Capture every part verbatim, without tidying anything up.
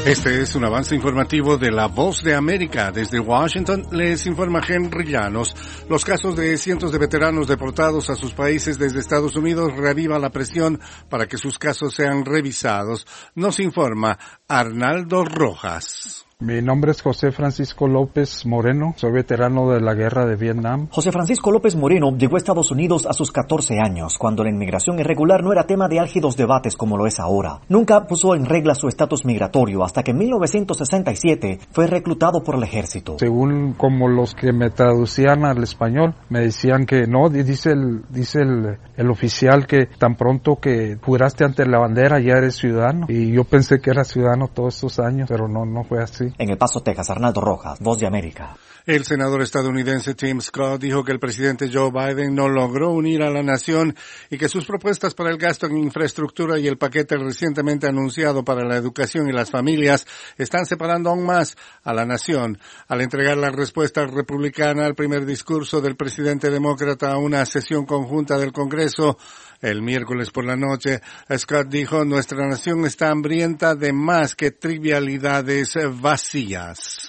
Este es un avance informativo de La Voz de América. Desde Washington les informa Henry Llanos. Los casos de cientos de veteranos deportados a sus países desde Estados Unidos reaviva la presión para que sus casos sean revisados. Nos informa Arnaldo Rojas. Mi nombre es José Francisco López Moreno, soy veterano de la guerra de Vietnam. José Francisco López Moreno llegó a Estados Unidos a sus catorce años, cuando la inmigración irregular no era tema de álgidos debates como lo es ahora. Nunca puso en regla su estatus migratorio hasta que en mil novecientos sesenta y siete fue reclutado por el ejército. Según como los que me traducían al español, me decían que no, dice el, dice el, el oficial que tan pronto que juraste ante la bandera ya eres ciudadano. Y yo pensé que era ciudadano todos estos años, pero no, no fue así. En El Paso, Texas, Arnaldo Rojas, Voz de América. El senador estadounidense Tim Scott dijo que el presidente Joe Biden no logró unir a la nación y que sus propuestas para el gasto en infraestructura y el paquete recientemente anunciado para la educación y las familias están separando aún más a la nación. Al entregar la respuesta republicana al primer discurso del presidente demócrata a una sesión conjunta del Congreso, el miércoles por la noche, Scott dijo: nuestra nación está hambrienta de más que trivialidades vacías.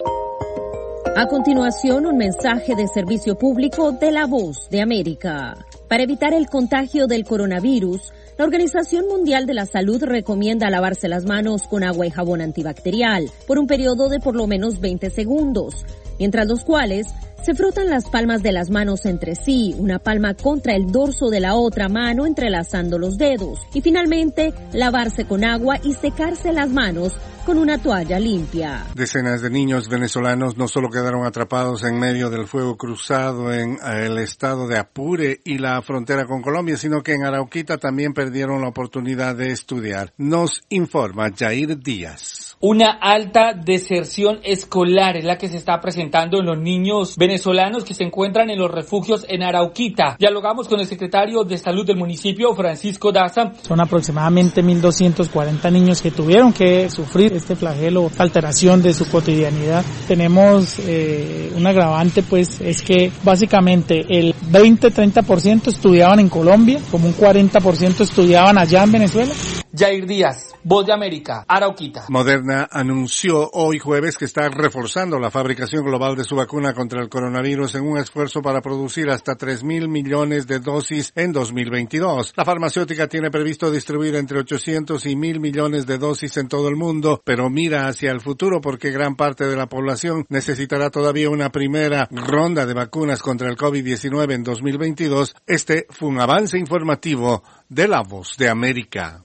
A continuación, un mensaje de servicio público de La Voz de América. Para evitar el contagio del coronavirus, la Organización Mundial de la Salud recomienda lavarse las manos con agua y jabón antibacterial por un periodo de por lo menos veinte segundos, mientras los cuales se frotan las palmas de las manos entre sí, una palma contra el dorso de la otra mano entrelazando los dedos, y finalmente lavarse con agua y secarse las manos con una toalla limpia. Decenas de niños venezolanos no solo quedaron atrapados en medio del fuego cruzado en el estado de Apure y la frontera con Colombia, sino que en Arauquita también perdieron la oportunidad de estudiar. Nos informa Jair Díaz. Una alta deserción escolar es la que se está presentando en los niños venezolanos que se encuentran en los refugios en Arauquita. Dialogamos con el secretario de Salud del municipio, Francisco Daza. Son aproximadamente mil doscientos cuarenta niños que tuvieron que sufrir este flagelo, alteración de su cotidianidad. Tenemos eh, un agravante, pues, es que básicamente el veinte a treinta por ciento estudiaban en Colombia, como un cuarenta por ciento estudiaban allá en Venezuela. Jair Díaz, Voz de América, Arauquita. Moderna anunció hoy jueves que está reforzando la fabricación global de su vacuna contra el coronavirus en un esfuerzo para producir hasta tres mil millones de dosis en dos mil veintidós. La farmacéutica tiene previsto distribuir entre ochocientos y mil millones de dosis en todo el mundo, pero mira hacia el futuro porque gran parte de la población necesitará todavía una primera ronda de vacunas contra el COVID diecinueve en dos mil veintidós. Este fue un avance informativo de La Voz de América.